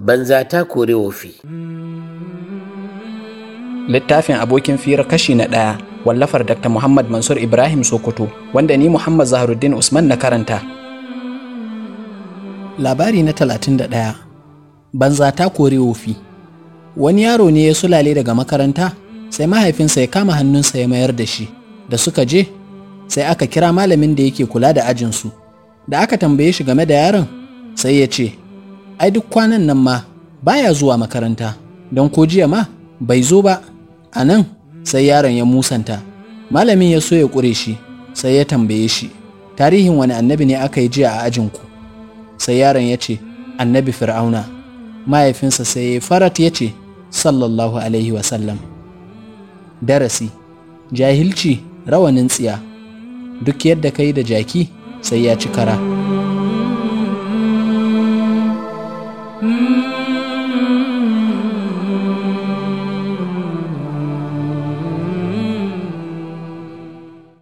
banza ta kore wofi. Littafin abokin fira kashi na 1, wallafar Dr. Muhammad Mansur Ibrahim Sokoto, wanda ni Muhammad Zaharuddin Usman na karanta. Labari na 31. Banza ta kore wofi. Wani yaro ne ya sulale daga makaranta, sai mahaifinsa ya kama hannunsa ya mayar da shi. Da suka je, sai aka kira malamin da yake kula da ajinsu. Da aka tambaye shi game da yaron, sai ya ce, ai duk kwanan nan ma baya zuwa makaranta, don ko jiya ma bai zo ba. A nan sai yaron ya musanta. Malamin ya so ya ƙure shi, sai ya tambaye shi, tarihin wani annabi ne aka yi jiya a ajinku? Sai yaron ya ce, annabi Fir'auna. Mahaifinsa sai ya farat ya ce, sallallahu alaihi wasallam. Darasi: jahilci rawanin tsiya, duk yadda ka yi da jaki sai ya ci kara.